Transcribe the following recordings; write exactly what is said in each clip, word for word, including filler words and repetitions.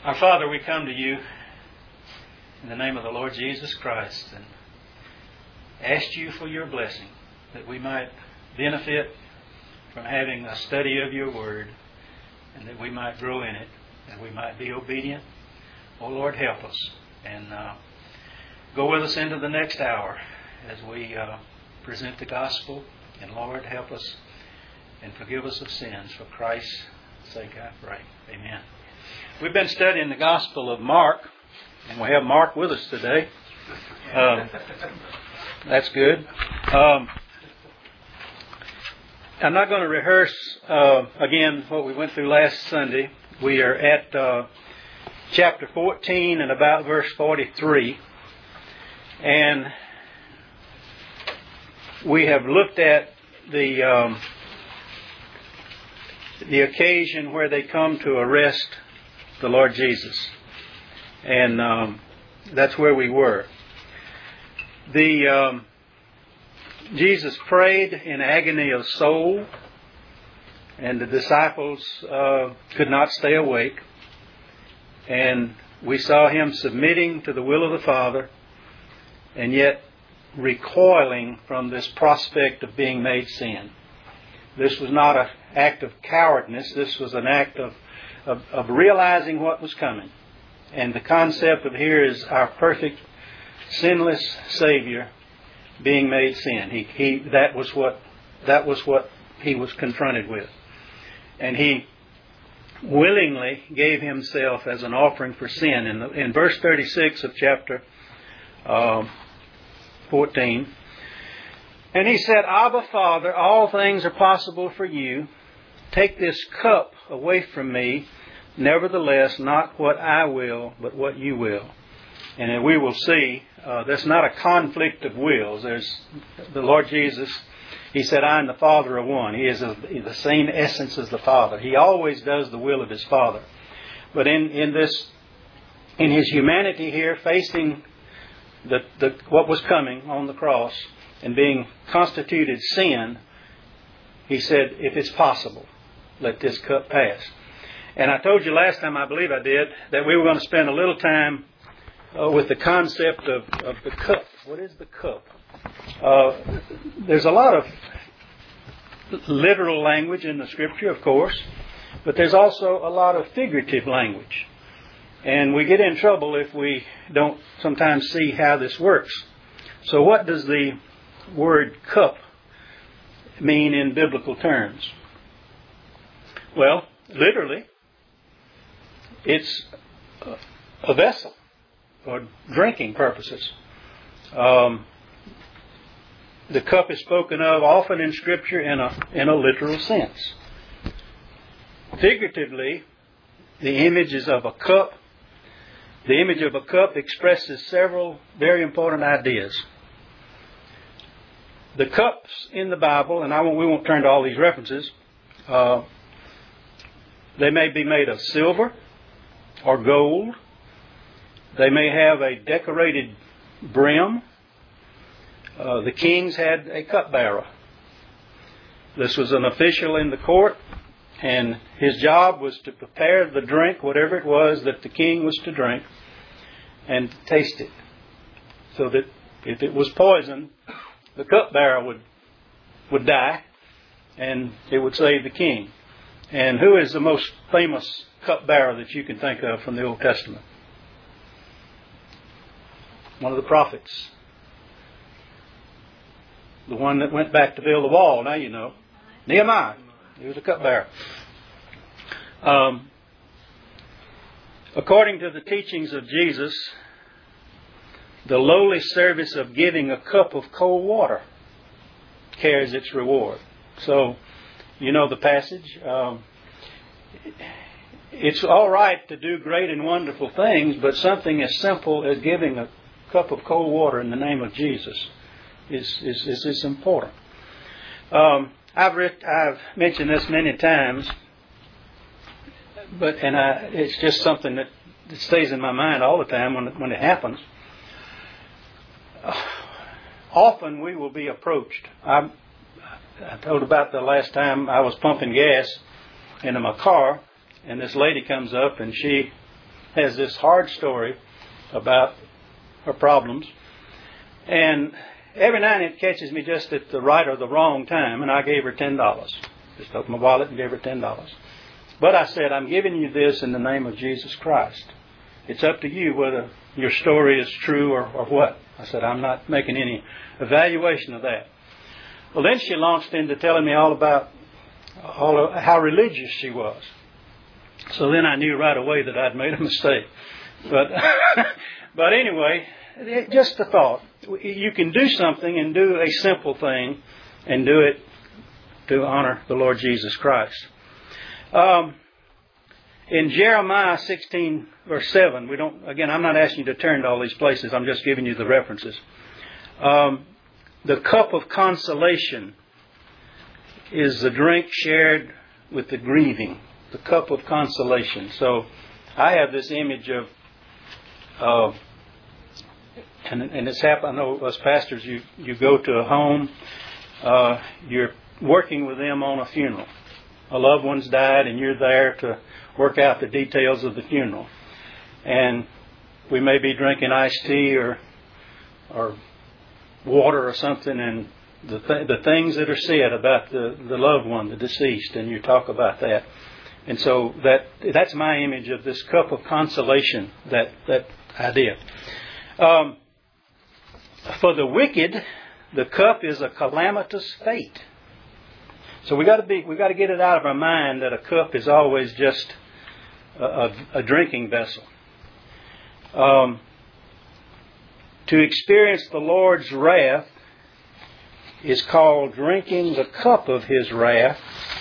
Our Father, we come to you in the name of the Lord Jesus Christ and ask you for your blessing, that we might benefit from having a study of your word, and that we might grow in it, and we might be obedient. Oh Lord, help us, and uh, go with us into the next hour as we uh, present the gospel. And Lord, help us and forgive us of sins. For Christ's sake I pray. Amen. We've been studying the Gospel of Mark, and we have Mark with us today. Um, that's good. Um, I'm not going to rehearse uh, again what we went through last Sunday. We are at uh, chapter fourteen and about verse forty-three. And we have looked at the um, the occasion where they come to arrest the Lord Jesus. And um, that's where we were. The um, Jesus prayed in agony of soul, and the disciples uh, could not stay awake. And we saw him submitting to the will of the Father, and yet recoiling from this prospect of being made sin. This was not an act of cowardness. This was an act of, of, of realizing what was coming. And the concept of here is our perfect, sinless Savior being made sin. He, he, that was what, that was what he was confronted with. And he willingly gave himself as an offering for sin. In, the, in verse thirty-six of chapter uh, fourteen, and he said, Abba, Father, all things are possible for you. Take this cup away from me. Nevertheless, not what I will, but what you will. And we will see uh, that's not a conflict of wills. There's the Lord Jesus. He said, I and the Father are one. He is a, the same essence as the Father. He always does the will of his Father. But in, in this, in his humanity here, facing the, the what was coming on the cross and being constituted sin, he said, if it's possible, let this cup pass. And I told you last time, I believe I did, that we were going to spend a little time uh, with the concept of, of the cup. What is the cup? Uh, there's a lot of literal language in the Scripture, of course, but there's also a lot of figurative language. And we get in trouble if we don't sometimes see how this works. So what does the word cup mean in biblical terms? Well, literally, it's a vessel for drinking purposes. Um, the cup is spoken of often in Scripture in a in a literal sense. Figuratively, the image is of a cup. The image of a cup expresses several very important ideas. The cups in the Bible, and I won't, we won't turn to all these references, uh, they may be made of silver or gold. They may have a decorated brim. Uh, the kings had a cupbearer. This was an official in the court, and his job was to prepare the drink, whatever it was that the king was to drink, and to taste it. So that if it was poison, the cupbearer would would die, and it would save the king. And who is the most famous cupbearer that you can think of from the Old Testament? One of the prophets. The one that went back to build the wall, now you know. Nehemiah. He was a cupbearer. Um, according to the teachings of Jesus, the lowly service of giving a cup of cold water carries its reward. So, you know the passage. Um, it's all right to do great and wonderful things, but something as simple as giving a cup of cold water in the name of Jesus is is is, is important. Um, I've read, I've mentioned this many times, but and I, it's just something that, that stays in my mind all the time when it, when it happens. Uh, often we will be approached. I, I told about the last time I was pumping gas into my car, and this lady comes up and she has this hard story about her problems. And every now and then it catches me just at the right or the wrong time, and I gave her ten dollars. Just opened my wallet and gave her ten dollars. But I said, I'm giving you this in the name of Jesus Christ. It's up to you whether your story is true or, or what. I said, I'm not making any evaluation of that. Well, then she launched into telling me all about all of how religious she was. So then I knew right away that I'd made a mistake. But but anyway, just a thought. You can do something and do a simple thing and do it to honor the Lord Jesus Christ. Um, in Jeremiah sixteen, verse seven, we don't, again, I'm not asking you to turn to all these places. I'm just giving you the references. Um, the cup of consolation is the drink shared with the grieving. The cup of consolation. So I have this image of, uh, and, and it's happened, I know as pastors, you, you go to a home, uh, you're working with them on a funeral. A loved one's died and you're there to work out the details of the funeral. And we may be drinking iced tea or or water or something, and the th- the things that are said about the, the loved one, the deceased, and you talk about that. And so that that's my image of this cup of consolation, that, that idea. Um, for the wicked, the cup is a calamitous fate. So we got to be we got to get it out of our mind that a cup is always just a, a, a drinking vessel. Um, to experience the Lord's wrath is called drinking the cup of His wrath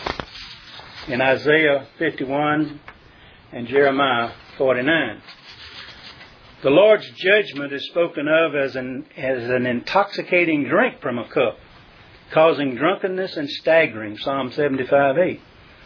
in Isaiah fifty-one and Jeremiah forty-nine. The Lord's judgment is spoken of as an as an intoxicating drink from a cup, causing drunkenness and staggering, Psalm seventy-five eight.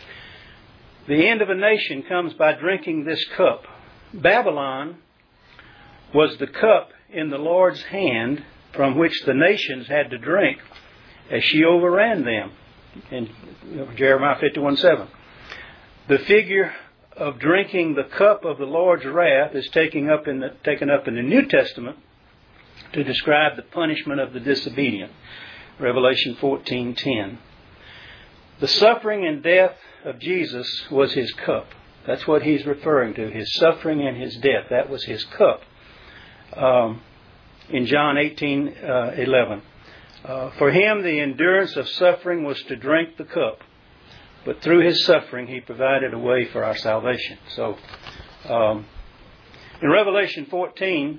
The end of a nation comes by drinking this cup. Babylon was the cup in the Lord's hand from which the nations had to drink as she overran them, in Jeremiah fifty-one seven. The figure of drinking the cup of the Lord's wrath is taken up in the, taken up in the New Testament to describe the punishment of the disobedient. Revelation fourteen ten. The suffering and death of Jesus was His cup. That's what He's referring to. His suffering and His death. That was His cup. Um, in John eighteen eleven. Uh, for Him the endurance of suffering was to drink the cup. But through His suffering He provided a way for our salvation. So um, in Revelation fourteen,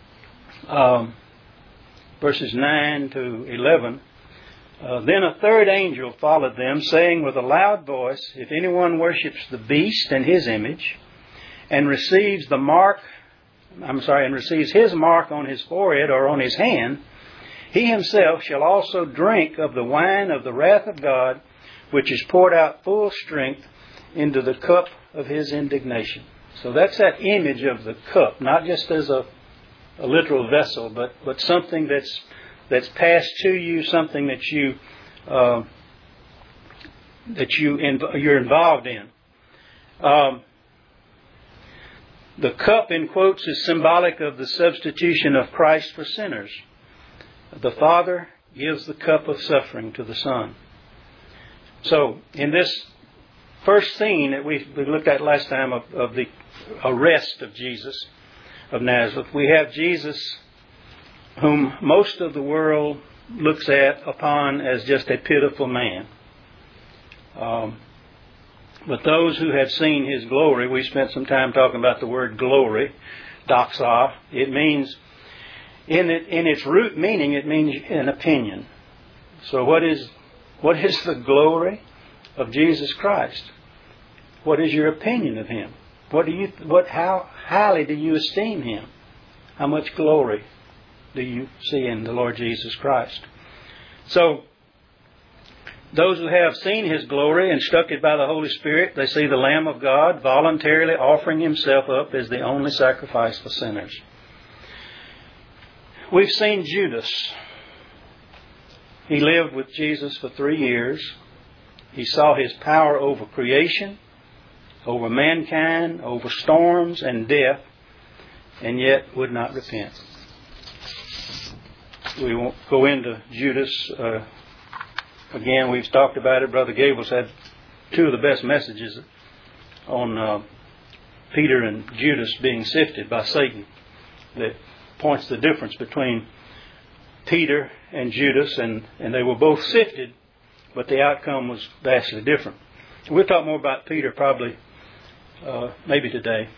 um, verses nine to eleven, uh, then a third angel followed them, saying with a loud voice, if anyone worships the beast and his image, and receives the mark, I'm sorry, and receives his mark on his forehead or on his hand, he himself shall also drink of the wine of the wrath of God, which is poured out full strength into the cup of His indignation. So that's that image of the cup, not just as a a literal vessel, but, but something that's that's passed to you, something that you uh, that you inv- you're involved in. Um, the cup in quotes is symbolic of the substitution of Christ for sinners. The Father gives the cup of suffering to the Son. So in this first scene that we, we looked at last time of, of the arrest of Jesus of Nazareth, we have Jesus, whom most of the world looks at upon as just a pitiful man. Um, but those who have seen His glory, we spent some time talking about the word glory, doxa. It means, in it, in its root meaning, it means an opinion. So what is what is the glory of Jesus Christ? What is your opinion of Him? What do you? What? How highly do you esteem Him? How much glory do you see in the Lord Jesus Christ? So, those who have seen His glory, instructed by the Holy Spirit, they see the Lamb of God voluntarily offering Himself up as the only sacrifice for sinners. We've seen Judas. He lived with Jesus for three years. He saw His power over creation, over mankind, over storms and death, and yet would not repent. We won't go into Judas. Uh, again, we've talked about it. Brother Gable's had two of the best messages on uh, Peter and Judas being sifted by Satan that points the difference between Peter and Judas, and, and they were both sifted, but the outcome was vastly different. We'll talk more about Peter probably uh, maybe today.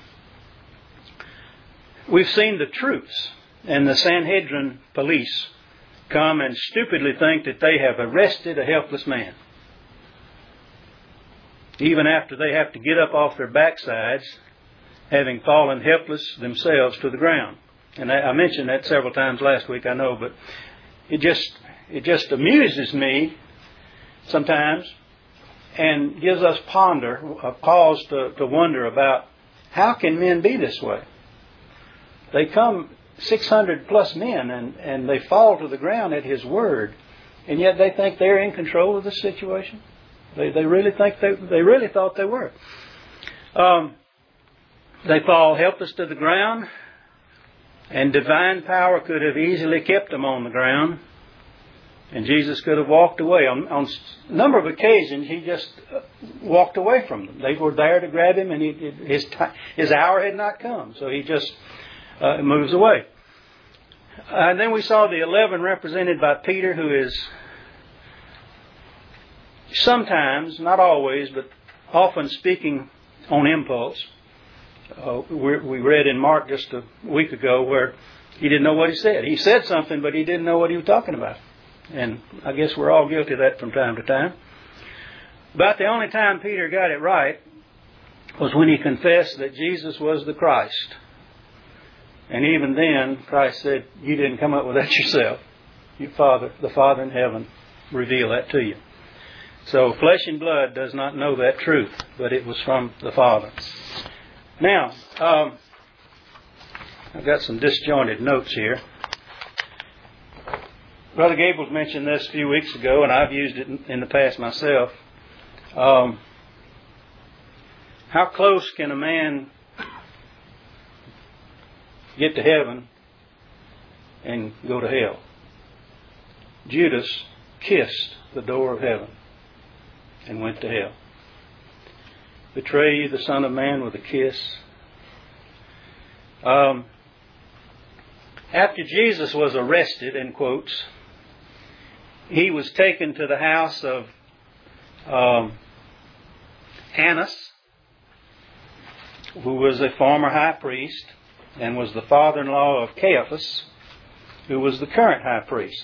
We've seen the troops and the Sanhedrin police come and stupidly think that they have arrested a helpless man, even after they have to get up off their backsides, having fallen helpless themselves to the ground. And I mentioned that several times last week, I know, but it just it just amuses me sometimes and gives us ponder, a pause to, to wonder about how can men be this way? They come six hundred plus men and, and they fall to the ground at His word, and yet they think they're in control of the situation. They they really think they they really thought they were. Um, they fall helpless to the ground, and divine power could have easily kept them on the ground, and Jesus could have walked away. On, on a number of occasions, He just walked away from them. They were there to grab Him, and he, his his hour had not come, so He just uh, moves away. Uh, and then we saw the eleven represented by Peter, who is sometimes, not always, but often speaking on impulse. Uh, we, we read in Mark just a week ago where he didn't know what he said. He said something, but he didn't know what he was talking about. And I guess we're all guilty of that from time to time. About the only time Peter got it right was when he confessed that Jesus was the Christ. And even then, Christ said, "You didn't come up with that yourself. Your Father, the Father in heaven, revealed that to you." So flesh and blood does not know that truth, but it was from the Father. Now, um, I've got some disjointed notes here. Brother Gables mentioned this a few weeks ago, and I've used it in, in the past myself. Um, how close can a man get to heaven and go to hell? Judas kissed the door of heaven and went to hell. Betray you, the Son of Man, with a kiss. Um, after Jesus was arrested, in quotes, He was taken to the house of um, Annas, who was a former high priest and was the father-in-law of Caiaphas, who was the current high priest.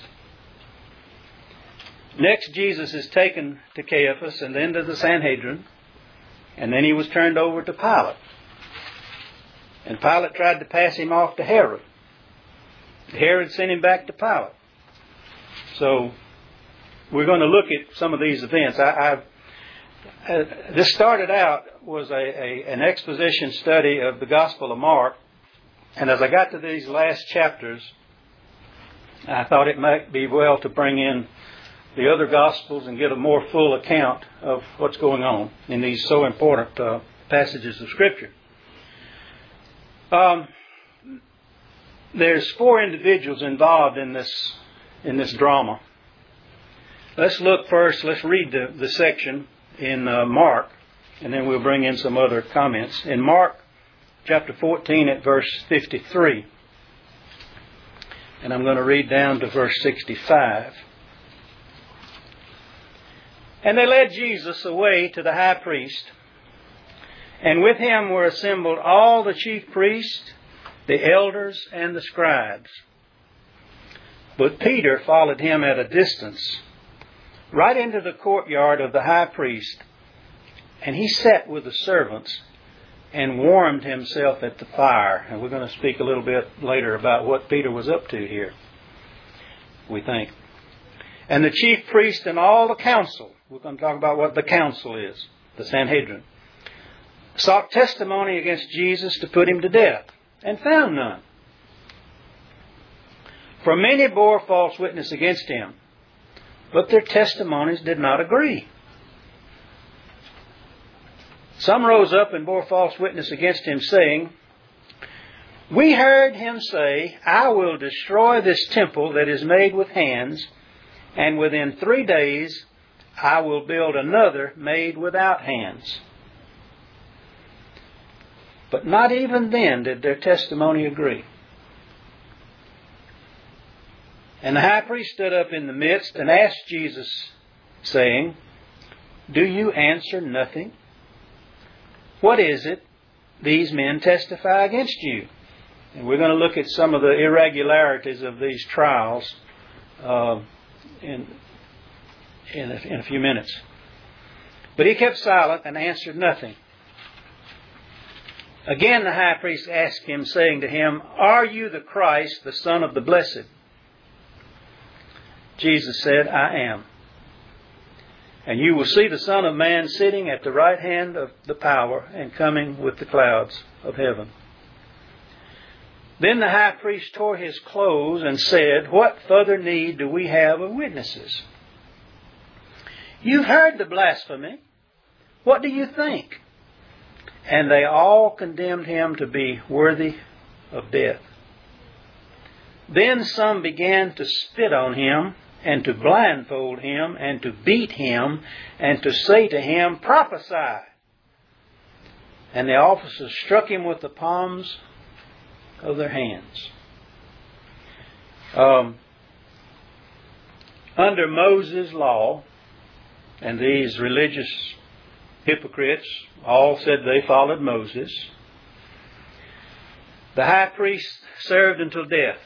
Next, Jesus is taken to Caiaphas and then to the Sanhedrin, and then He was turned over to Pilate. And Pilate tried to pass Him off to Herod. Herod sent Him back to Pilate. So we're going to look at some of these events. I, I've, uh, this started out was a, a an exposition study of the Gospel of Mark, and as I got to these last chapters, I thought it might be well to bring in the other Gospels and get a more full account of what's going on in these so important uh, passages of Scripture. Um, there's four individuals involved in this in this drama. Let's look first. Let's read the, the section in uh, Mark, and then we'll bring in some other comments. In Mark chapter fourteen at verse fifty-three, and I'm going to read down to verse sixty-five. And they led Jesus away to the high priest, and with him were assembled all the chief priests, the elders, and the scribes. But Peter followed him at a distance, right into the courtyard of the high priest, and he sat with the servants and warmed himself at the fire. And we're going to speak a little bit later about what Peter was up to here, we think. And the chief priest and all the council, we're going to talk about what the council is, the Sanhedrin, sought testimony against Jesus to put Him to death, and found none. For many bore false witness against Him, but their testimonies did not agree. Some rose up and bore false witness against him, saying, We heard him say, I will destroy this temple that is made with hands, and within three days I will build another made without hands. But not even then did their testimony agree. And the high priest stood up in the midst and asked Jesus, saying, Do you answer nothing? What is it these men testify against you? And we're going to look at some of the irregularities of these trials uh, in, in, a, in a few minutes. But he kept silent and answered nothing. Again the high priest asked him, saying to him, Are you the Christ, the Son of the Blessed? Jesus said, I am. And you will see the Son of Man sitting at the right hand of the power and coming with the clouds of heaven. Then the high priest tore his clothes and said, What further need do we have of witnesses? You've heard the blasphemy. What do you think? And they all condemned him to be worthy of death. Then some began to spit on him, and to blindfold him, and to beat him, and to say to him, Prophesy! And the officers struck him with the palms of their hands. Um, under Moses' law, and these religious hypocrites all said they followed Moses, the high priest served until death.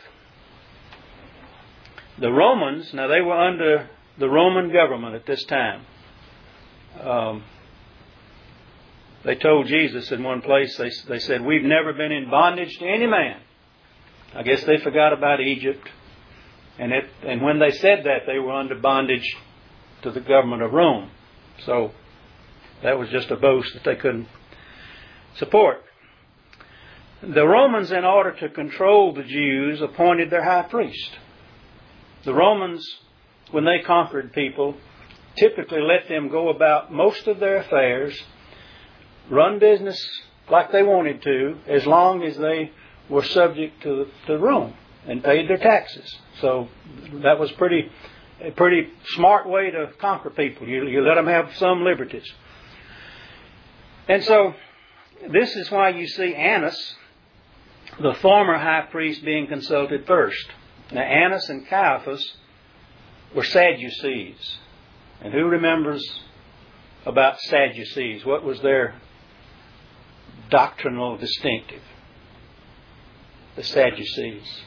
The Romans, now they were under the Roman government at this time. Um, they told Jesus in one place, they, they said, We've never been in bondage to any man. I guess they forgot about Egypt. And, it, and when they said that, they were under bondage to the government of Rome. So that was just a boast that they couldn't support. The Romans, in order to control the Jews, appointed their high priest. The Romans, when they conquered people, typically let them go about most of their affairs, run business like they wanted to, as long as they were subject to, to Rome and paid their taxes. So that was pretty a pretty smart way to conquer people. You, you let them have some liberties. And so this is why you see Annas, the former high priest, being consulted first. Now, Annas and Caiaphas were Sadducees. And who remembers about Sadducees? What was their doctrinal distinctive? The Sadducees.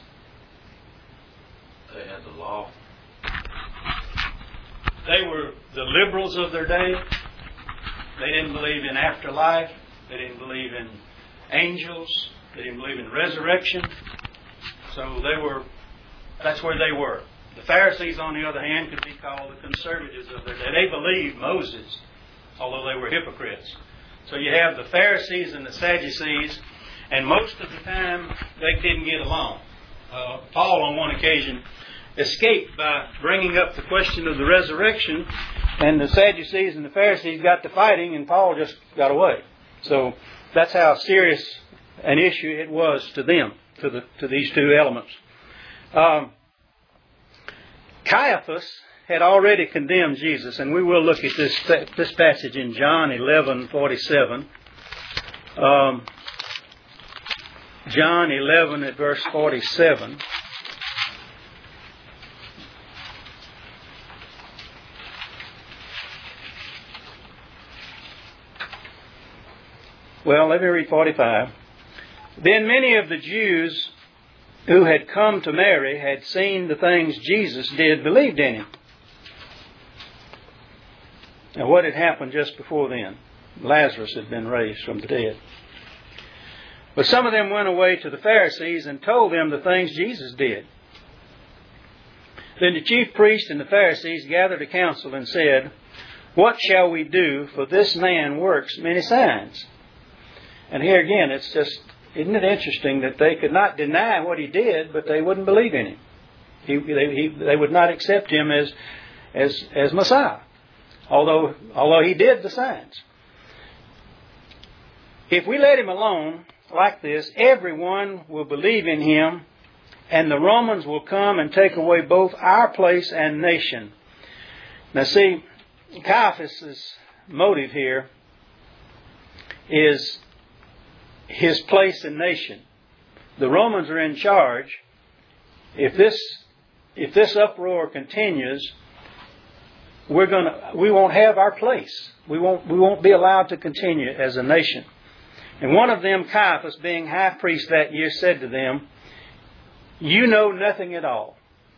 They had the law. They were the liberals of their day. They didn't believe in afterlife. They didn't believe in angels. They didn't believe in resurrection. So they were... That's where they were. The Pharisees, on the other hand, could be called the conservatives of their day. They believed Moses, although they were hypocrites. So you have the Pharisees and the Sadducees, and most of the time they didn't get along. Uh, Paul, on one occasion, escaped by bringing up the question of the resurrection, and the Sadducees and the Pharisees got to fighting, and Paul just got away. So that's how serious an issue it was to them, to the to these two elements. Um, Caiaphas had already condemned Jesus, and we will look at this this passage in John eleven forty-seven. Um, John eleven at verse forty-seven. Well, let me read forty-five. Then many of the Jews who had come to Mary had seen the things Jesus did, believed in him. Now, what had happened just before then? Lazarus had been raised from the dead. But some of them went away to the Pharisees and told them the things Jesus did. Then the chief priests and the Pharisees gathered a council and said, What shall we do? For this man works many signs. And here again, it's just... Isn't it interesting that they could not deny what he did, but they wouldn't believe in him? He, they, he, they would not accept him as, as, as Messiah, although, although he did the signs. if we let him alone like this, everyone will believe in him, and the Romans will come and take away both our place and nation. Now see, Caiaphas' motive here is his place and nation. The Romans are in charge. If this if this uproar continues, we're gonna we won't have our place. We won't we won't be allowed to continue as a nation. And one of them, Caiaphas, being high priest that year, said to them, "You know nothing at all,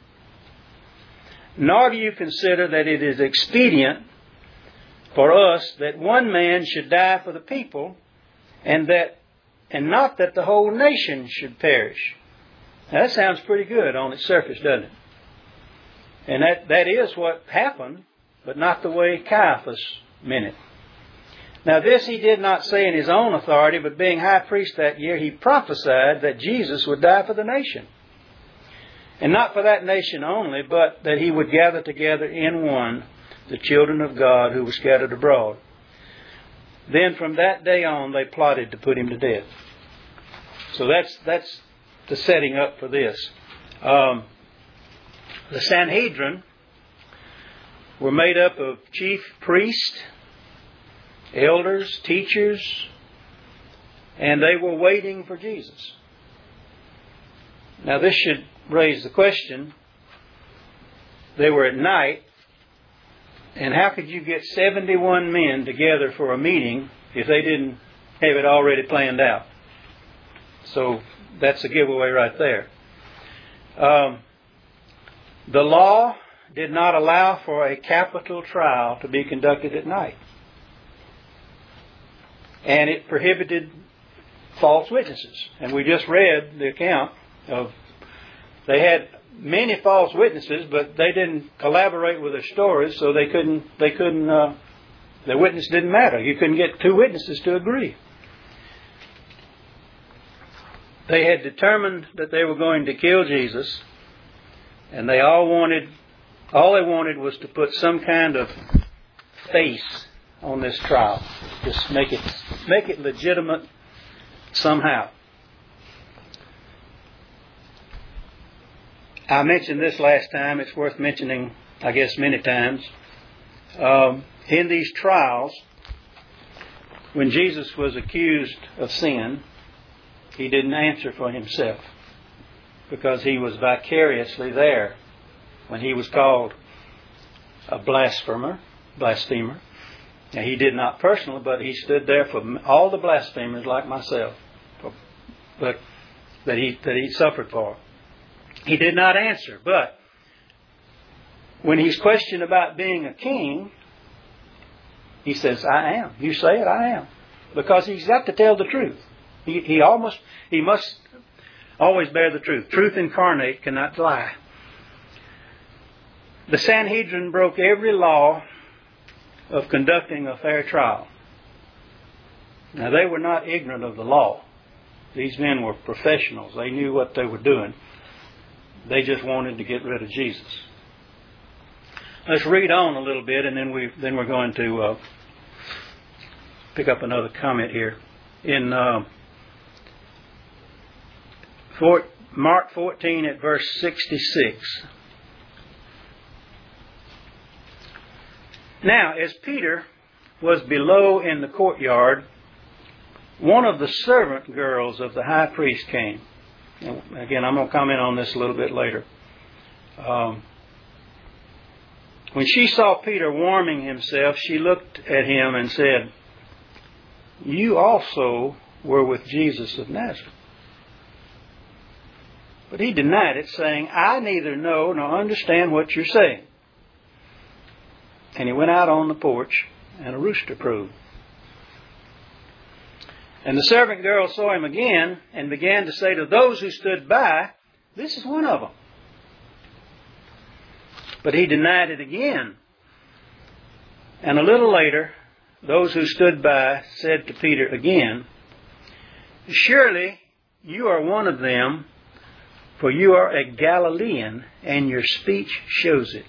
nor do you consider that it is expedient for us that one man should die for the people, and that and not that the whole nation should perish." Now, that sounds pretty good on its surface, doesn't it? And that, that is what happened, but not the way Caiaphas meant it. Now this he did not say in his own authority, but being high priest that year, he prophesied that Jesus would die for the nation. And not for that nation only, but that he would gather together in one the children of God who were scattered abroad. Then from that day on, they plotted to put him to death. So that's that's the setting up for this. Um, the Sanhedrin were made up of chief priests, elders, teachers, and they were waiting for Jesus. Now this should raise the question. They were at night, and how could you get seventy-one men together for a meeting if they didn't have it already planned out? So that's a giveaway right there. Um, the law did not allow for a capital trial to be conducted at night. And it prohibited false witnesses. And we just read the account of they had many false witnesses, but they didn't collaborate with their stories, so they couldn't. They couldn't. Uh, their witness didn't matter. You couldn't get two witnesses to agree. They had determined that they were going to kill Jesus, and they all wanted. All they wanted was to put some kind of face on this trial. Just make it make it legitimate somehow. I mentioned this last time. It's worth mentioning, I guess, many times. Um, in these trials, when Jesus was accused of sin, he didn't answer for himself because he was vicariously there when he was called a blasphemer, blasphemer. Now, he did not personally, but he stood there for all the blasphemers like myself, but that he that he suffered for. He did not answer, but when he's questioned about being a king, he says, "I am." You say it, I am, because he's got to tell the truth. He he almost he must always bear the truth. Truth incarnate cannot lie. The Sanhedrin broke every law of conducting a fair trial. Now, they were not ignorant of the law. These men were professionals. They knew what they were doing. They just wanted to get rid of Jesus. Let's read on a little bit, and then we then we're going to uh, pick up another comment here in uh, for, Mark fourteen at verse sixty-six. Now, as Peter was below in the courtyard, one of the servant girls of the high priest came. And again, I'm going to comment on this a little bit later. Um, when she saw Peter warming himself, she looked at him and said, "You also were with Jesus of Nazareth." But he denied it, saying, "I neither know nor understand what you're saying." And he went out on the porch, and a rooster crowed. And the servant girl saw him again, and began to say to those who stood by, "This is one of them." But he denied it again. And a little later, those who stood by said to Peter again, "Surely you are one of them, for you are a Galilean, and your speech shows it."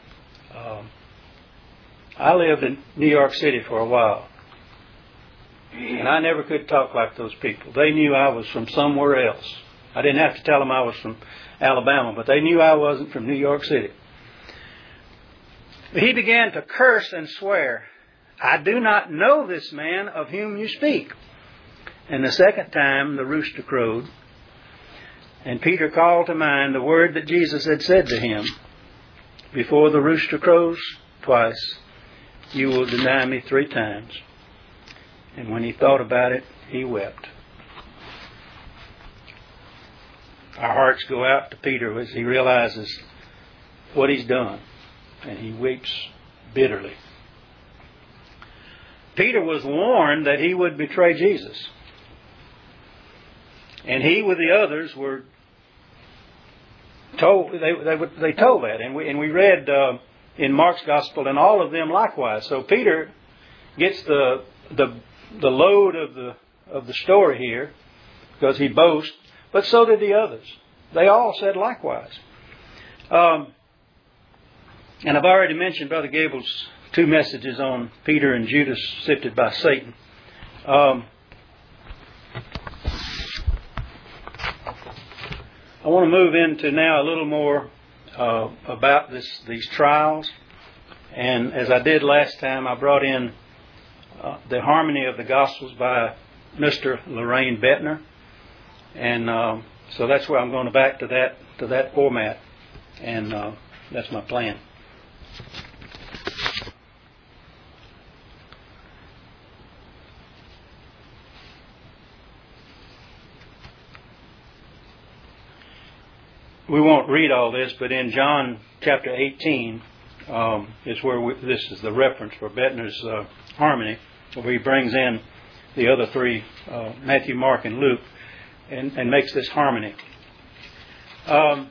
Um, I lived in New York City for a while. And I never could talk like those people. They knew I was from somewhere else. I didn't have to tell them I was from Alabama, but they knew I wasn't from New York City. He began to curse and swear, "I do not know this man of whom you speak." And the second time the rooster crowed, and Peter called to mind the word that Jesus had said to him, "Before the rooster crows twice, you will deny me three times." And when he thought about it, he wept. Our hearts go out to Peter as he realizes what he's done, and he weeps bitterly. Peter was warned that he would betray Jesus. And he with the others were told, they, they, they told that. And we, and we read uh, in Mark's Gospel, and all of them likewise. So Peter gets the the the load of the of the story here because he boasts, but so did the others. They all said likewise. Um, and I've already mentioned Brother Gable's two messages on Peter and Judas sifted by Satan. Um, I want to move into now a little more uh, about this these trials. And as I did last time, I brought in uh, the Harmony of the Gospels by Mister Lorraine Bettner. And uh, so that's where I'm going back to that to that format. And uh, that's my plan. We won't read all this, but in John chapter eighteen um, is where we, this is the reference for Bettner's uh, Harmony, where he brings in the other three, uh, Matthew, Mark, and Luke, and, and makes this harmony. Um,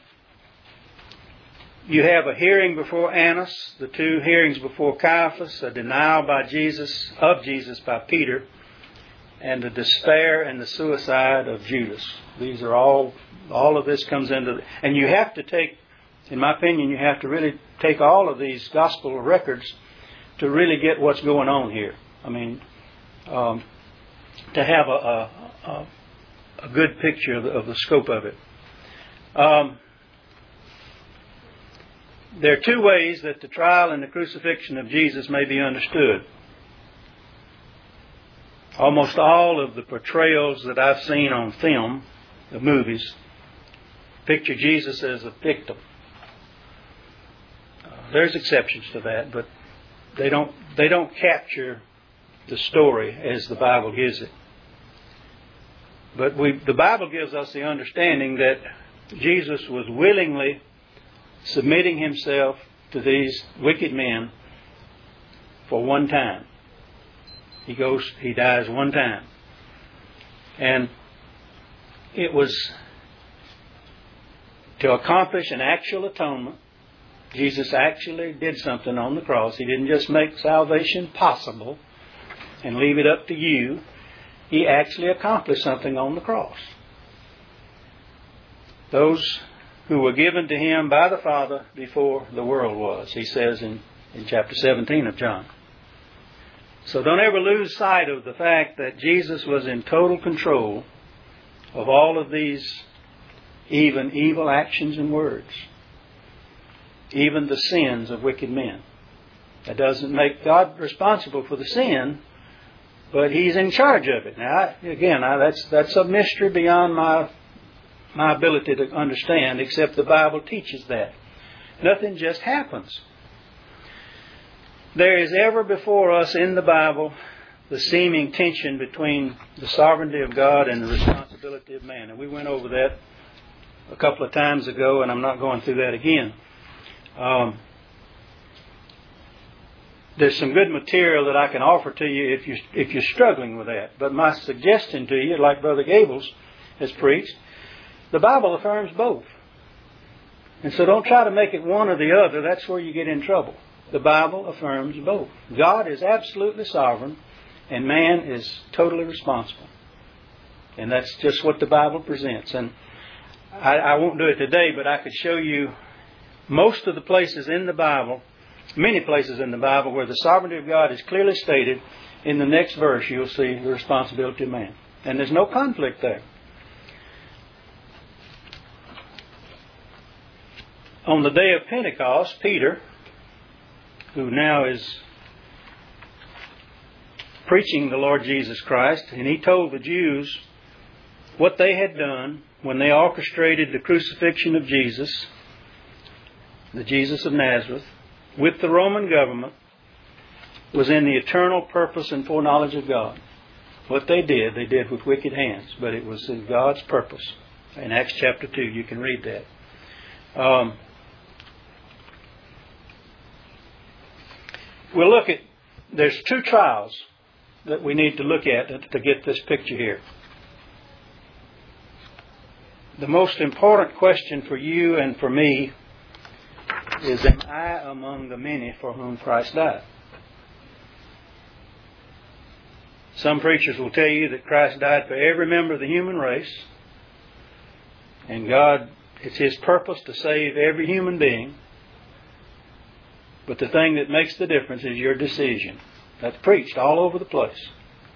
you have a hearing before Annas, the two hearings before Caiaphas, a denial by Jesus of Jesus by Peter, and the despair and the suicide of Judas. These are all, all of this comes into, and you have to take, in my opinion, you have to really take all of these gospel records to really get what's going on here. I mean, um, to have a, a, a good picture of the, of the scope of it. Um, there are two ways that the trial and the crucifixion of Jesus may be understood. Almost all of the portrayals that I've seen on film, the movies, picture Jesus as a victim. Uh, there's exceptions to that, but they don't they don't capture the story as the Bible gives it. But we, the Bible gives us the understanding that Jesus was willingly submitting himself to these wicked men for one time. He goes, he dies one time. And it was to accomplish an actual atonement. Jesus actually did something on the cross. He didn't just make salvation possible and leave it up to you. He actually accomplished something on the cross. Those who were given to him by the Father before the world was, he says in, in chapter seventeen of John. So don't ever lose sight of the fact that Jesus was in total control of all of these even evil actions and words. Even the sins of wicked men. That doesn't make God responsible for the sin, but He's in charge of it. Now, I, again, I, that's that's a mystery beyond my my ability to understand, except the Bible teaches that. Nothing just happens. There is ever before us in the Bible the seeming tension between the sovereignty of God and the responsibility of man. And we went over that a couple of times ago, and I'm not going through that again. Um, there's some good material that I can offer to you if you if you're struggling with that. But my suggestion to you, like Brother Gables has preached, the Bible affirms both. And so don't try to make it one or the other. That's where you get in trouble. The Bible affirms both. God is absolutely sovereign, and man is totally responsible. And that's just what the Bible presents. And I, I won't do it today, but I could show you most of the places in the Bible, many places in the Bible, where the sovereignty of God is clearly stated, in the next verse you'll see the responsibility of man. And there's no conflict there. On the day of Pentecost, Peter, who now is preaching the Lord Jesus Christ, and he told the Jews what they had done when they orchestrated the crucifixion of Jesus, the Jesus of Nazareth, with the Roman government, was in the eternal purpose and foreknowledge of God. What they did, they did with wicked hands, but it was in God's purpose. In Acts chapter two, you can read that. Um, we'll look at, there's two trials that we need to look at to get this picture here. The most important question for you and for me is, am I among the many for whom Christ died? Some preachers will tell you that Christ died for every member of the human race, and God, it's His purpose to save every human being. But the thing that makes the difference is your decision. That's preached all over the place.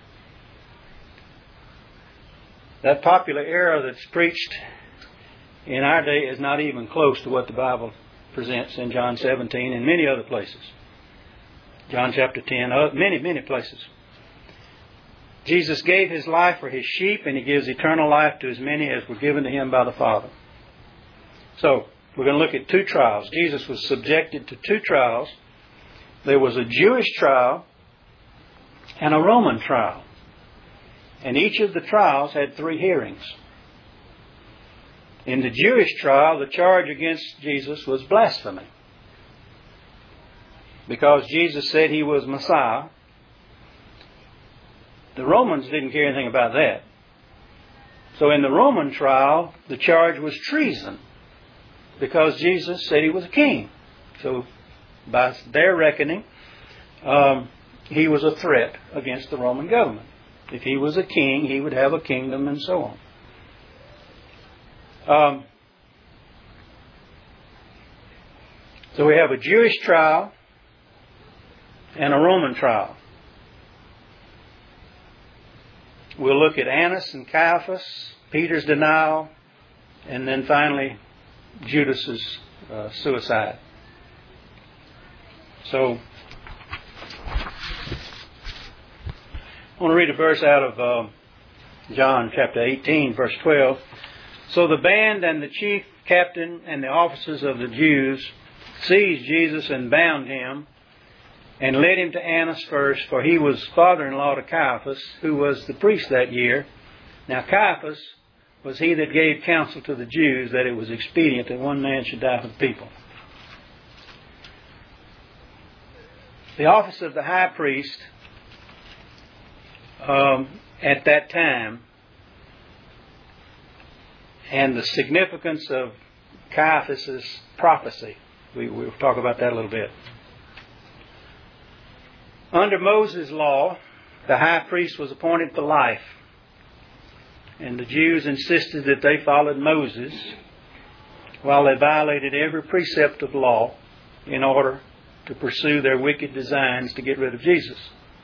That popular error that's preached in our day is not even close to what the Bible presents in John seventeen and many other places. John chapter ten, many, many places. Jesus gave His life for His sheep, and He gives eternal life to as many as were given to Him by the Father. So, we're going to look at two trials. Jesus was subjected to two trials. There was a Jewish trial and a Roman trial. And each of the trials had three hearings. In the Jewish trial, the charge against Jesus was blasphemy, because Jesus said He was Messiah. The Romans didn't care anything about that. So in the Roman trial, the charge was treason, because Jesus said He was a king. So by their reckoning, um, He was a threat against the Roman government. If He was a king, He would have a kingdom and so on. Um, so we have a Jewish trial and a Roman trial. We'll look at Annas and Caiaphas, Peter's denial, and then finally Judas's uh, suicide. So I want to read a verse out of uh, John chapter eighteen, verse twelve. So the band and the chief captain and the officers of the Jews seized Jesus and bound Him and led Him to Annas first, for he was father-in-law to Caiaphas, who was the priest that year. Now Caiaphas was he that gave counsel to the Jews that it was expedient that one man should die for the people. The office of the high priest um, at that time, and the significance of Caiaphas' prophecy. We, we'll talk about that a little bit. Under Moses' law, the high priest was appointed for life. And the Jews insisted that they followed Moses while they violated every precept of law in order to pursue their wicked designs to get rid of Jesus.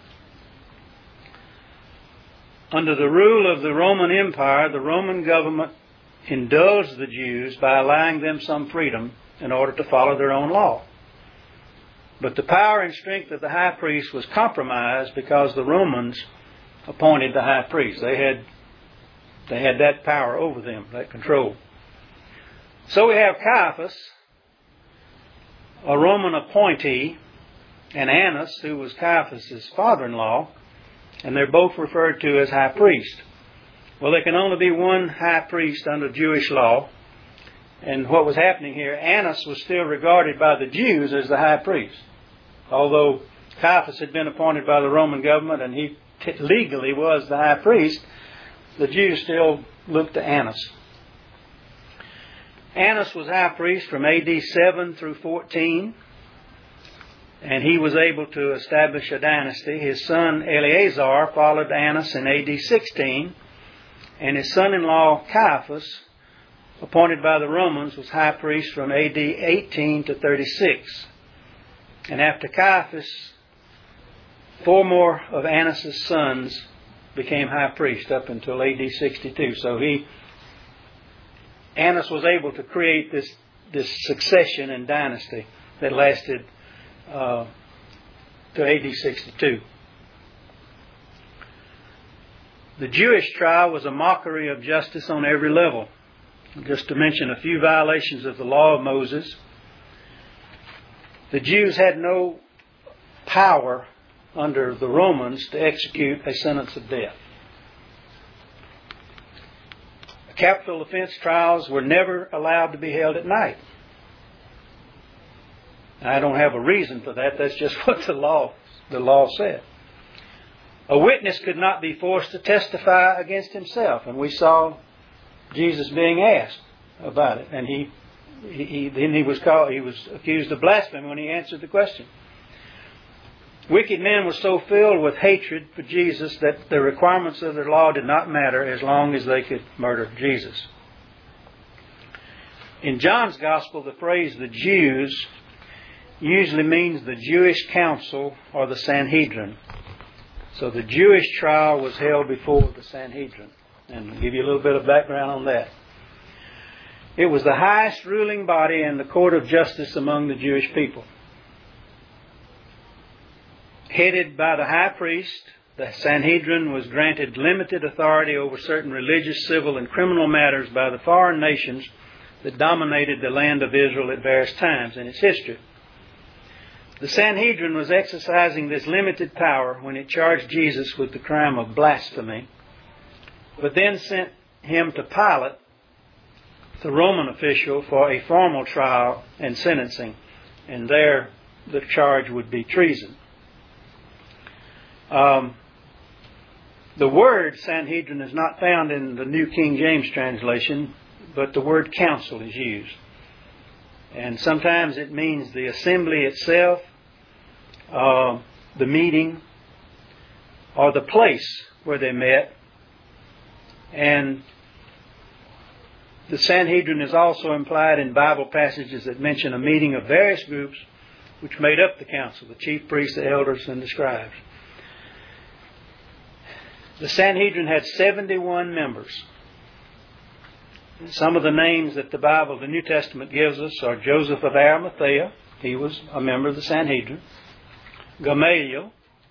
Under the rule of the Roman Empire, the Roman government indulged the Jews by allowing them some freedom in order to follow their own law. But the power and strength of the high priest was compromised because the Romans appointed the high priest. They had, they had that power over them, that control. So we have Caiaphas, a Roman appointee, and Annas, who was Caiaphas' father-in-law, and they're both referred to as high priest. Well, there can only be one high priest under Jewish law. And what was happening here, Annas was still regarded by the Jews as the high priest. Although Caiaphas had been appointed by the Roman government and he t- legally was the high priest, the Jews still looked to Annas. Annas was high priest from A D seven through fourteen. And he was able to establish a dynasty. His son Eleazar followed Annas in A D sixteen. And his son-in-law Caiaphas, appointed by the Romans, was high priest from A D eighteen to thirty-six. And after Caiaphas four more of Annas' sons became high priest up until A D sixty-two. So he, Annas was able to create this, this succession and dynasty that lasted uh, to A D sixty-two. The Jewish trial was a mockery of justice on every level. Just to mention a few violations of the law of Moses. The Jews had no power under the Romans to execute a sentence of death. Capital offense trials were never allowed to be held at night. I don't have a reason for that. That's just what the law, the law said. A witness could not be forced to testify against himself, and we saw Jesus being asked about it, and he, he, he then he was called, he was accused of blasphemy when he answered the question. Wicked men were so filled with hatred for Jesus that the requirements of their law did not matter as long as they could murder Jesus. In John's Gospel, the phrase "the Jews" usually means the Jewish council or the Sanhedrin. So the Jewish trial was held before the Sanhedrin. And I'll give you a little bit of background on that. It was the highest ruling body and the court of justice among the Jewish people. Headed by the high priest, the Sanhedrin was granted limited authority over certain religious, civil, and criminal matters by the foreign nations that dominated the land of Israel at various times in its history. The Sanhedrin was exercising this limited power when it charged Jesus with the crime of blasphemy, but then sent him to Pilate, the Roman official, for a formal trial and sentencing, and there the charge would be treason. Um, the word Sanhedrin is not found in the New King James translation, but the word council is used. And sometimes it means the assembly itself, uh, the meeting, or the place where they met. And the Sanhedrin is also implied in Bible passages that mention a meeting of various groups which made up the council, the chief priests, the elders, and the scribes. The Sanhedrin had seventy-one members. Some of the names that the Bible, the New Testament, gives us are Joseph of Arimathea. He was a member of the Sanhedrin. Gamaliel.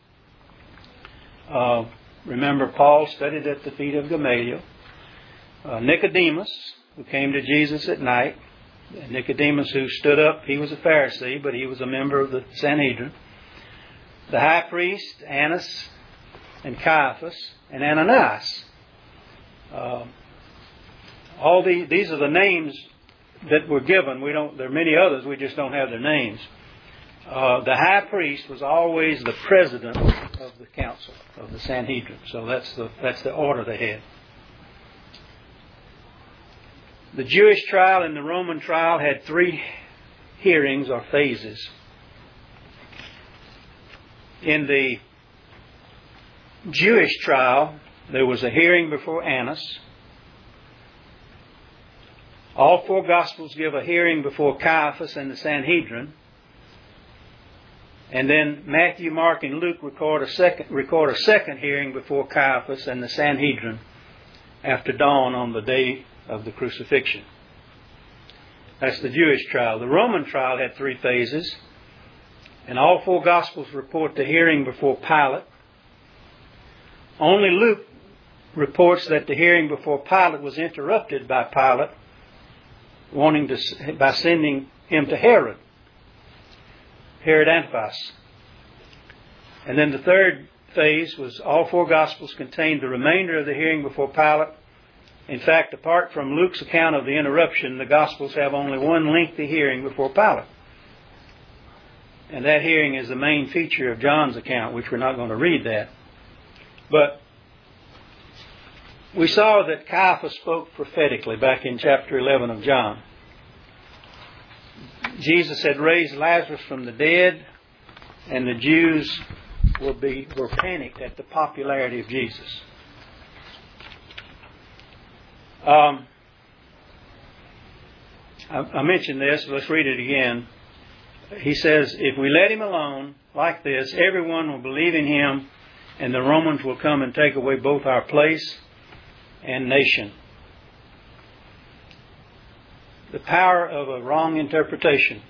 Uh, remember, Paul studied at the feet of Gamaliel. Uh, Nicodemus, who came to Jesus at night. Nicodemus, who stood up, he was a Pharisee, but he was a member of the Sanhedrin. The high priest, Annas, and Caiaphas, and Ananias. Uh, all the, these are the names that were given. We don't. There are many others. We just don't have their names. Uh, the high priest was always the president of the council of the Sanhedrin. So that's the that's the order they had. The Jewish trial and the Roman trial had three hearings or phases. In the Jewish trial, there was a hearing before Annas. All four Gospels give a hearing before Caiaphas and the Sanhedrin. And then Matthew, Mark, and Luke record a second, record a second hearing before Caiaphas and the Sanhedrin after dawn on the day of the crucifixion. That's the Jewish trial. The Roman trial had three phases. And all four Gospels report the hearing before Pilate. Only Luke reports that the hearing before Pilate was interrupted by Pilate wanting to, by sending him to Herod, Herod Antipas. And then the third phase was all four Gospels contained the remainder of the hearing before Pilate. In fact, apart from Luke's account of the interruption, the Gospels have only one lengthy hearing before Pilate. And that hearing is the main feature of John's account, which we're not going to read that. But we saw that Caiaphas spoke prophetically back in chapter eleven of John. Jesus had raised Lazarus from the dead, and the Jews were, be, were panicked at the popularity of Jesus. Um, I, I mentioned this, let's read it again. He says, if we let him alone, like this, everyone will believe in him, and the Romans will come and take away both our place and nation. The power of a wrong interpretation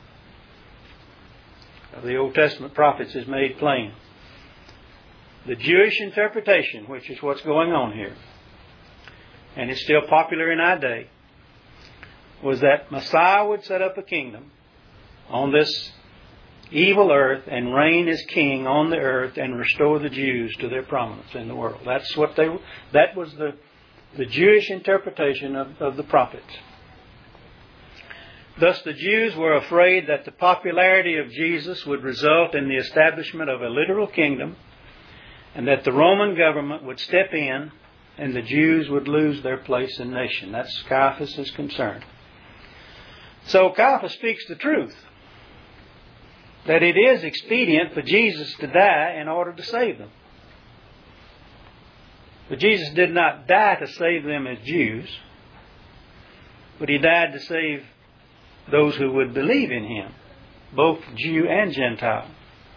of the Old Testament prophets is made plain. The Jewish interpretation, which is what's going on here, and it's still popular in our day, was that Messiah would set up a kingdom on this evil earth and reign as king on the earth and restore the Jews to their prominence in the world. That's what they. That was the the Jewish interpretation of, of the prophets. Thus, the Jews were afraid that the popularity of Jesus would result in the establishment of a literal kingdom, and that the Roman government would step in, and the Jews would lose their place in nation. That's Caiaphas' concern. So Caiaphas speaks the truth, that it is expedient for Jesus to die in order to save them. But Jesus did not die to save them as Jews, but He died to save those who would believe in Him, both Jew and Gentile.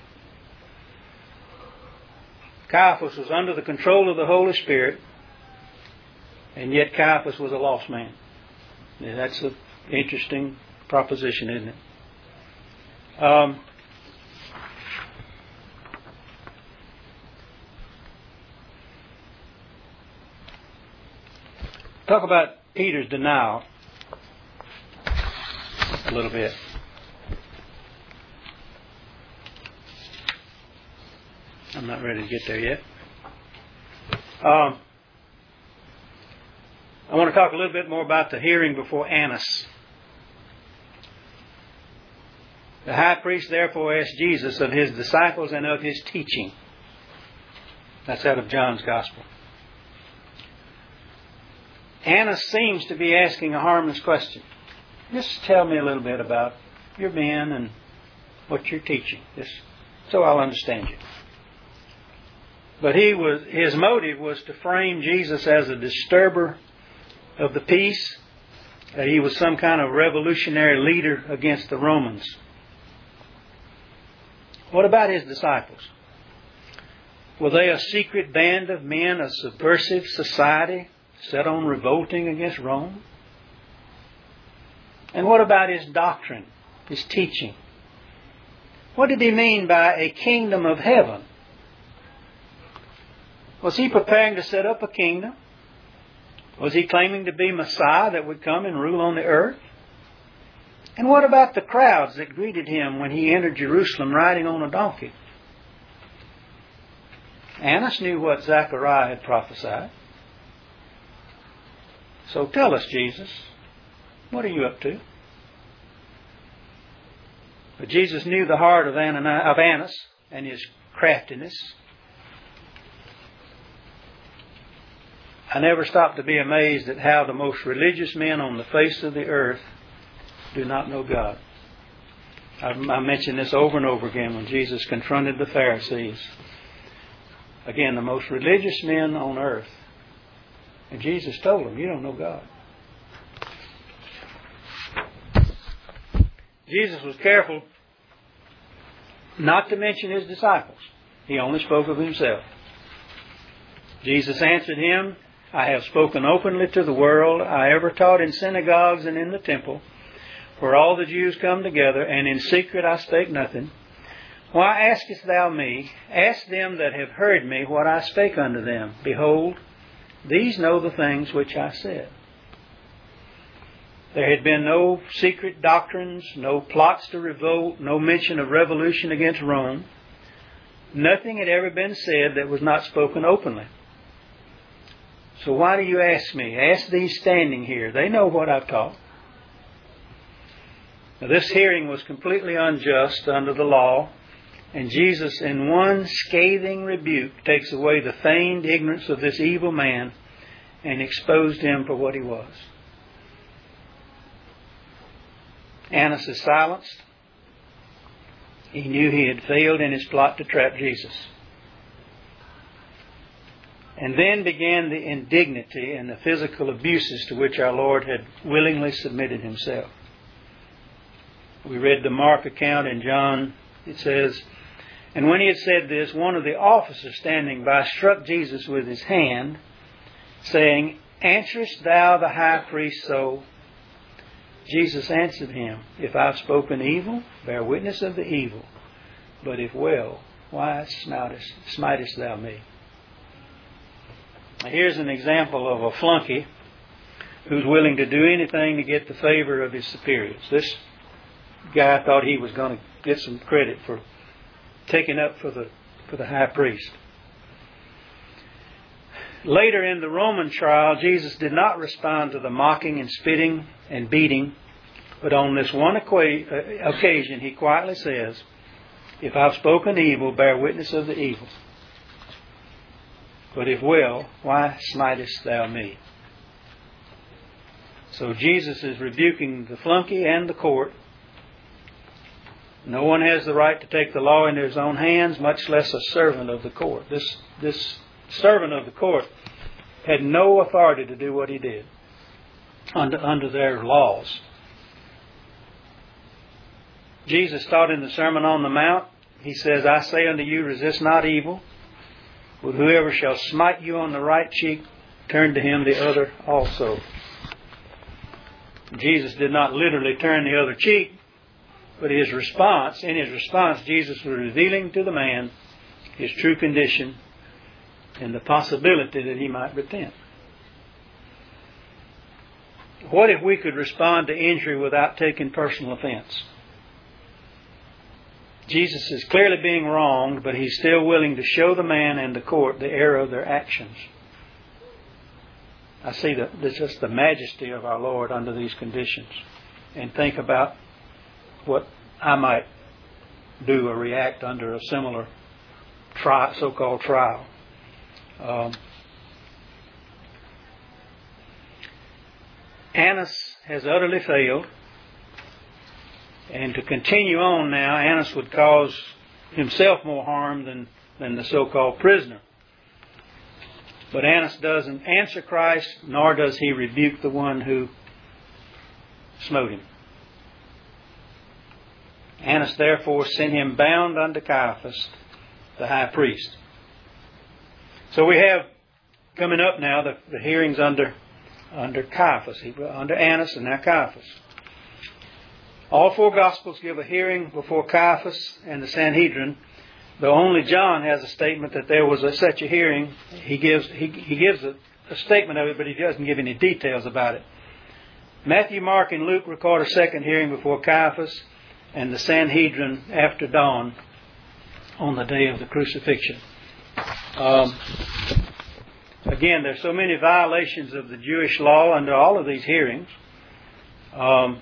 Caiaphas was under the control of the Holy Spirit, and yet Caiaphas was a lost man. Yeah, that's an interesting proposition, isn't it? Um, talk about Peter's denial a little bit. I'm not ready to get there yet. Um, I want to talk a little bit more about the hearing before Annas. The high priest therefore asked Jesus of His disciples and of His teaching. That's out of John's Gospel. Annas seems to be asking a harmless question. Just tell me a little bit about your men and what you're teaching, just so I'll understand you. But he was his motive was to frame Jesus as a disturber of the peace, that He was some kind of revolutionary leader against the Romans. What about His disciples? Were they a secret band of men, a subversive society set on revolting against Rome? And what about His doctrine, His teaching? What did He mean by a kingdom of heaven? Was He preparing to set up a kingdom? Was He claiming to be Messiah that would come and rule on the earth? And what about the crowds that greeted Him when He entered Jerusalem riding on a donkey? Annas knew what Zechariah had prophesied. So tell us, Jesus, what are you up to? But Jesus knew the heart of Annas and his craftiness. I never stop to be amazed at how the most religious men on the face of the earth do not know God. I, I mention this over and over again when Jesus confronted the Pharisees. Again, the most religious men on earth. And Jesus told them, you don't know God. Jesus was careful not to mention His disciples. He only spoke of Himself. Jesus answered him, I have spoken openly to the world. I ever taught in synagogues and in the temple, where all the Jews come together, and in secret I spake nothing. Why askest thou me? Ask them that have heard me what I spake unto them. Behold, these know the things which I said. There had been no secret doctrines, no plots to revolt, no mention of revolution against Rome. Nothing had ever been said that was not spoken openly. So why do you ask me? Ask these standing here. They know what I've taught. Now, this hearing was completely unjust under the law, and Jesus, in one scathing rebuke, takes away the feigned ignorance of this evil man and exposed him for what he was. Annas is silenced. He knew he had failed in his plot to trap Jesus. And then began the indignity and the physical abuses to which our Lord had willingly submitted Himself. We read the Mark account in John. It says, And when he had said this, one of the officers standing by struck Jesus with his hand, saying, Answerest thou the high priest so? Jesus answered him, If I have spoken evil, bear witness of the evil. But if well, why smitest, smitest thou me? Now here's an example of a flunky who's willing to do anything to get the favor of his superiors. This guy thought he was going to get some credit for taking up for the for the high priest. Later in the Roman trial, Jesus did not respond to the mocking and spitting and beating, but on this one occasion he quietly says, If I've spoken evil, bear witness of the evil. But if well, why smitest thou me? So Jesus is rebuking the flunky and the court. No one has the right to take the law into his own hands, much less a servant of the court. This, this servant of the court had no authority to do what he did under, under their laws. Jesus taught in the Sermon on the Mount, he says, I say unto you, resist not evil, but whoever shall smite you on the right cheek, turn to him the other also. Jesus did not literally turn the other cheek, but his response, in his response, Jesus was revealing to the man his true condition and the possibility that he might repent. What if we could respond to injury without taking personal offense? Jesus is clearly being wronged, but he's still willing to show the man and the court the error of their actions. I see the, the, just the majesty of our Lord under these conditions, and think about what I might do or react under a similar tri- so-called trial. Um, Annas has utterly failed, and to continue on now, Annas would cause himself more harm than, than the so-called prisoner. But Annas doesn't answer Christ, nor does he rebuke the one who smote him. Annas therefore sent him bound unto Caiaphas, the high priest. So we have coming up now the, the hearings under under Caiaphas, under Annas and now Caiaphas. All four Gospels give a hearing before Caiaphas and the Sanhedrin, though only John has a statement that there was a, such a hearing. He gives he, he gives a, a statement of it, but he doesn't give any details about it. Matthew, Mark, and Luke record a second hearing before Caiaphas and the Sanhedrin after dawn on the day of the crucifixion. Um, again, there's so many violations of the Jewish law under all of these hearings. Um,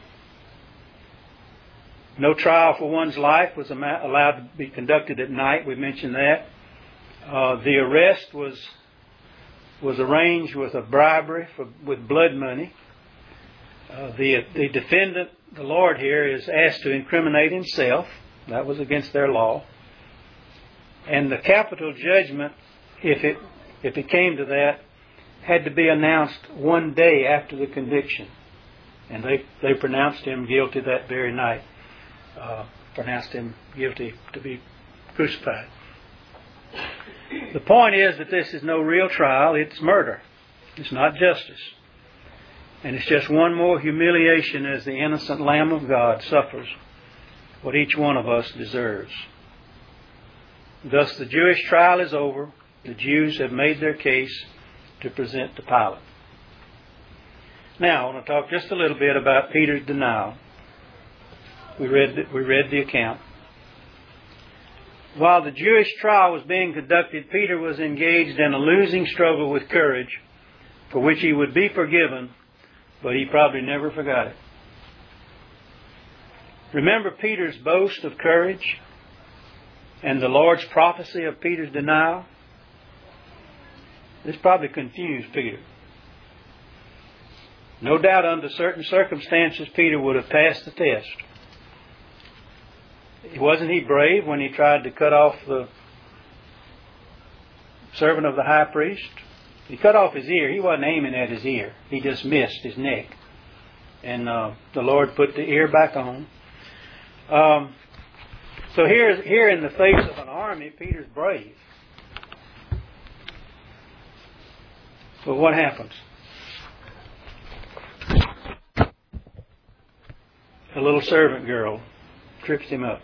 no trial for one's life was allowed to be conducted at night. We mentioned that. Uh, the arrest was was arranged with a bribery for, with blood money. Uh, the the defendant, the Lord here, is asked to incriminate himself. That was against their law. And the capital judgment, if it if it came to that, had to be announced one day after the conviction. And they, they pronounced him guilty that very night. Uh, pronounced him guilty to be crucified. The point is that this is no real trial. It's murder. It's not justice. And it's just one more humiliation as the innocent Lamb of God suffers what each one of us deserves. Thus the Jewish trial is over. The Jews have made their case to present to Pilate. Now I want to talk just a little bit about Peter's denial. We read the, we read the account. While the Jewish trial was being conducted, Peter was engaged in a losing struggle with courage, for which he would be forgiven, but he probably never forgot it. Remember Peter's boast of courage and the Lord's prophecy of Peter's denial? This probably confused Peter. No doubt under certain circumstances Peter would have passed the test. Wasn't he brave when he tried to cut off the servant of the high priest? He cut off his ear. He wasn't aiming at his ear. He just missed his neck. And uh, the Lord put the ear back on. Um, So here, here in the face of an army, Peter's brave. But what happens? A little servant girl trips him up.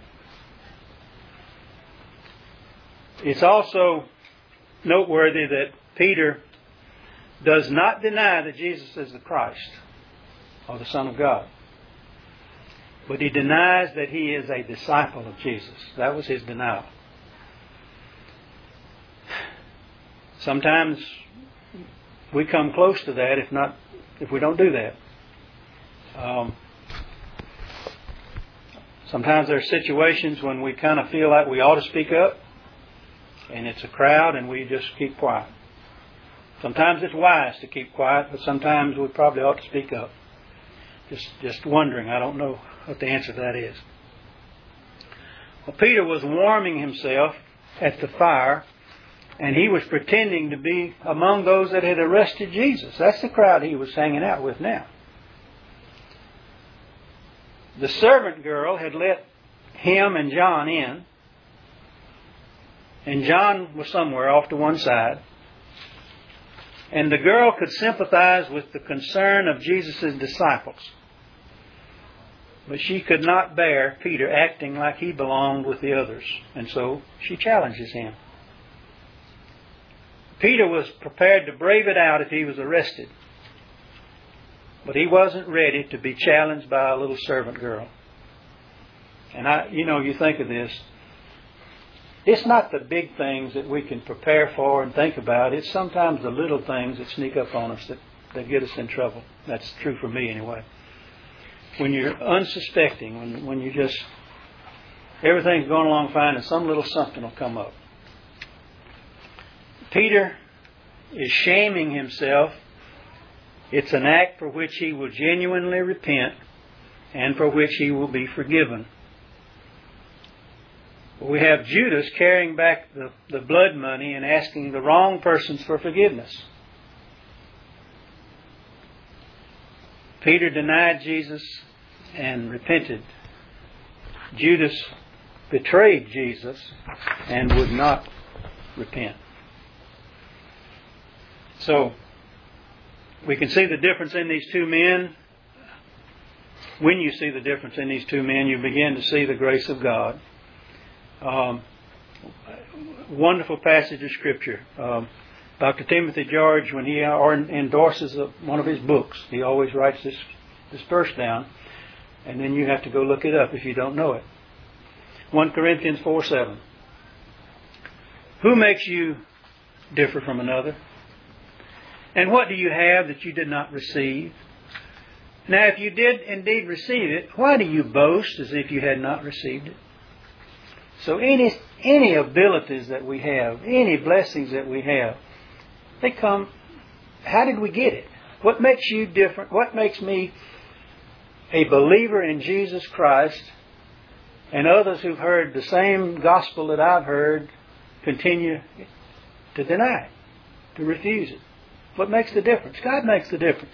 It's also noteworthy that Peter does not deny that Jesus is the Christ or the Son of God. But he denies that he is a disciple of Jesus. That was his denial. Sometimes we come close to that if not, if we don't do that. Um, sometimes there are situations when we kind of feel like we ought to speak up, and it's a crowd and we just keep quiet. Sometimes it's wise to keep quiet, but sometimes we probably ought to speak up. Just, just wondering. I don't know what the answer to that is. Well, Peter was warming himself at the fire, and he was pretending to be among those that had arrested Jesus. That's the crowd he was hanging out with now. The servant girl had let him and John in, and John was somewhere off to one side. And the girl could sympathize with the concern of Jesus' disciples. But she could not bear Peter acting like he belonged with the others. And so she challenges him. Peter was prepared to brave it out if he was arrested. But he wasn't ready to be challenged by a little servant girl. And I, you know, you think of this. It's not the big things that we can prepare for and think about. It's sometimes the little things that sneak up on us that, that get us in trouble. That's true for me anyway. When you're unsuspecting, when, when you just, everything's going along fine and some little something will come up. Peter is shaming himself. It's an act for which he will genuinely repent and for which he will be forgiven. We have Judas carrying back the, the blood money and asking the wrong persons for forgiveness. Peter denied Jesus and repented. Judas betrayed Jesus and would not repent. So, we can see the difference in these two men. When you see the difference in these two men, you begin to see the grace of God. Um, wonderful passage of Scripture. Um, Doctor Timothy George, when he endorses a, one of his books, he always writes this, this verse down, and then you have to go look it up if you don't know it. First Corinthians four seven. Who makes you differ from another? And what do you have that you did not receive? Now, if you did indeed receive it, why do you boast as if you had not received it? So any any abilities that we have, any blessings that we have, they come, how did we get it? What makes you different? What makes me a believer in Jesus Christ and others who've heard the same gospel that I've heard continue to deny it, to refuse it? What makes the difference? God makes the difference.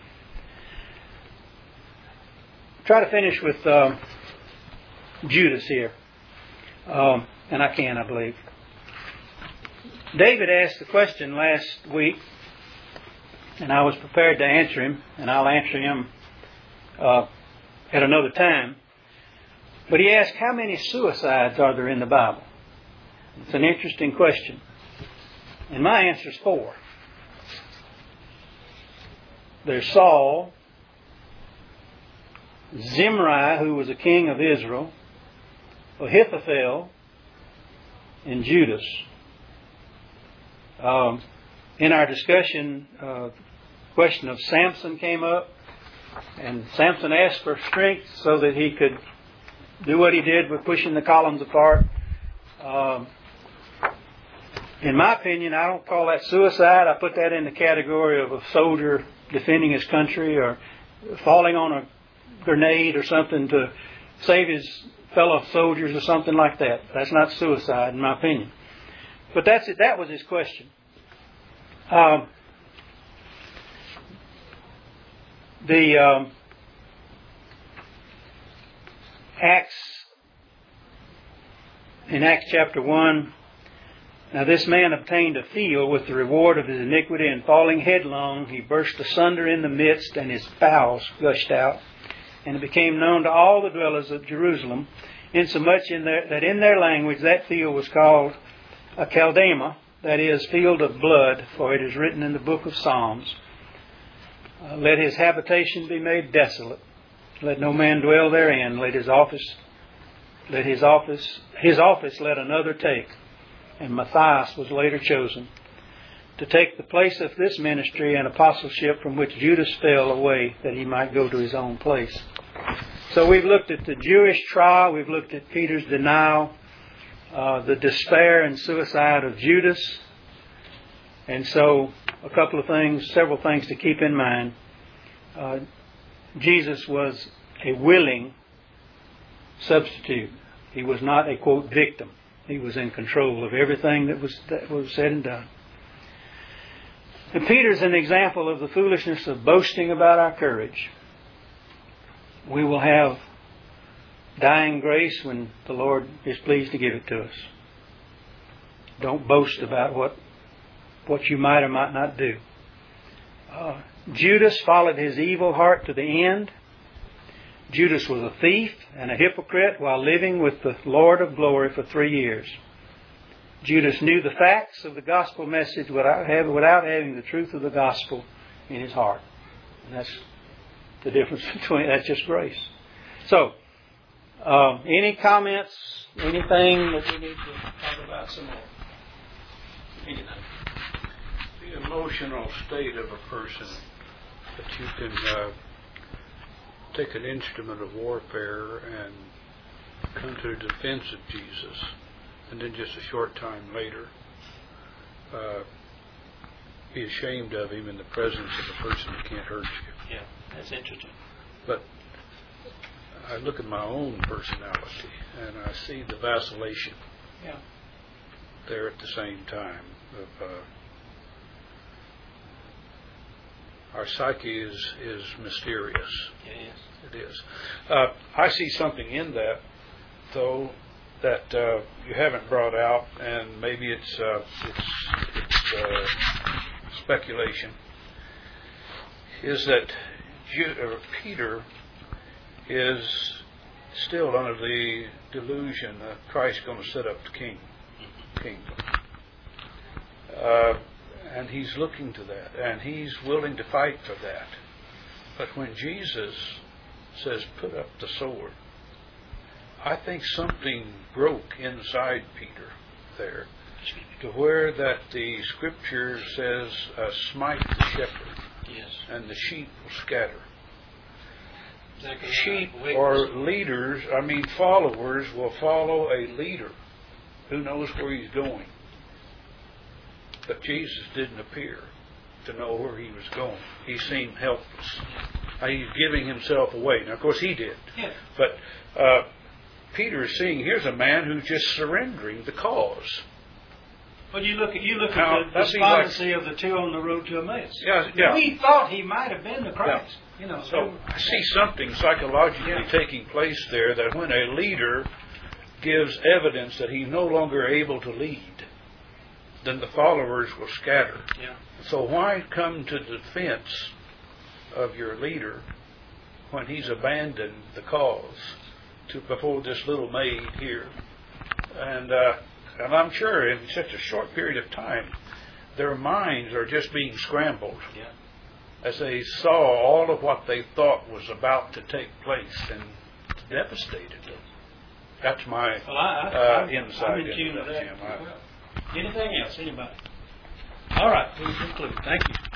Try to finish with um, Judas here. Um, and I can, I believe. David asked the question last week, and I was prepared to answer him, and I'll answer him uh, at another time. But he asked, how many suicides are there in the Bible? It's an interesting question. And my answer is four. There's Saul, Zimri, who was a king of Israel, Ahithophel, and Judas. Um, in our discussion, uh, the question of Samson came up, and Samson asked for strength so that he could do what he did with pushing the columns apart. Um, in my opinion, I don't call that suicide. I put that in the category of a soldier defending his country or falling on a grenade or something to save his fellow soldiers or something like that. That's not suicide, in my opinion. But that's it. That was his question. Um, the um, Acts in Acts chapter one, now this man obtained a field with the reward of his iniquity, and falling headlong, he burst asunder in the midst, and his bowels gushed out. And it became known to all the dwellers of Jerusalem, insomuch in their, that in their language that field was called a Chaldema, that is, field of blood, for it is written in the book of Psalms, uh, let his habitation be made desolate, let no man dwell therein, let his office, let his office, his office let another take. And Matthias was later chosen to take the place of this ministry and apostleship from which Judas fell away, that he might go to his own place. So we've looked at the Jewish trial, we've looked at Peter's denial, uh, the despair and suicide of Judas. And so a couple of things, several things to keep in mind. Uh, Jesus was a willing substitute. He was not a, quote, victim. He was in control of everything that was that was said and done. And Peter's an example of the foolishness of boasting about our courage. We will have dying grace when the Lord is pleased to give it to us. Don't boast about what what you might or might not do. Uh, Judas followed his evil heart to the end. Judas was a thief and a hypocrite while living with the Lord of glory for three years. Judas knew the facts of the gospel message without having, without having the truth of the gospel in his heart. And that's the difference between, that's just grace. So, um, any comments, anything that we need to talk about some more? Anything? The emotional state of a person that you can uh, take an instrument of warfare and come to the defense of Jesus, and then just a short time later uh, be ashamed of him in the presence of a person who can't hurt you. Yeah, that's interesting. But I look at my own personality and I see the vacillation yeah. there at the same time of uh, our psyche is, is mysterious. It is. It is. Uh, I see something in that, though, that uh, you haven't brought out, and maybe it's uh, it's, it's uh, speculation. Is that Ju- uh, Peter is still under the delusion that Christ's going to set up the king kingdom. Uh, And he's looking to that, and he's willing to fight for that. But when Jesus says, put up the sword, I think something broke inside Peter there, to where that the Scripture says, uh, smite the shepherd, yes, and the sheep will scatter. Exactly. Sheep or leaders, I mean followers, will follow a leader who knows where he's going. But Jesus didn't appear to know where he was going. He seemed helpless. He's giving himself away. Now, of course, he did. Yeah. But uh, Peter is seeing, here's a man who's just surrendering the cause. Well, you look at you look Now, at the that'd be despondency of the two on the road to Emmaus. Yeah, yeah. We thought he might have been the Christ. You know. So I see something psychologically Yeah. taking place there, that when a leader gives evidence that he's no longer able to lead, then the followers will scatter. Yeah. So why come to the defense of your leader when he's abandoned the cause to before this little maid here? And uh, and I'm sure in such a short period of time, their minds are just being scrambled. Yeah. As they saw all of what they thought was about to take place, and devastated them. That's my Well, I, I, uh, I'm, insight I'm in into tune with that, that. Jim. Well, anything else? Anybody? All right. We'll conclude. Thank you.